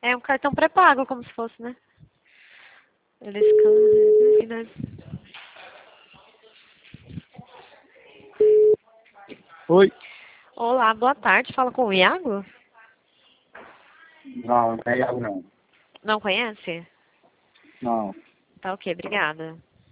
É um cartão pré-pago, como se fosse, né? Eles ficam, né? Oi. Olá, boa tarde. Fala com o Iago? Não, não é Iago não. Não conhece? Não. Tá ok, obrigada.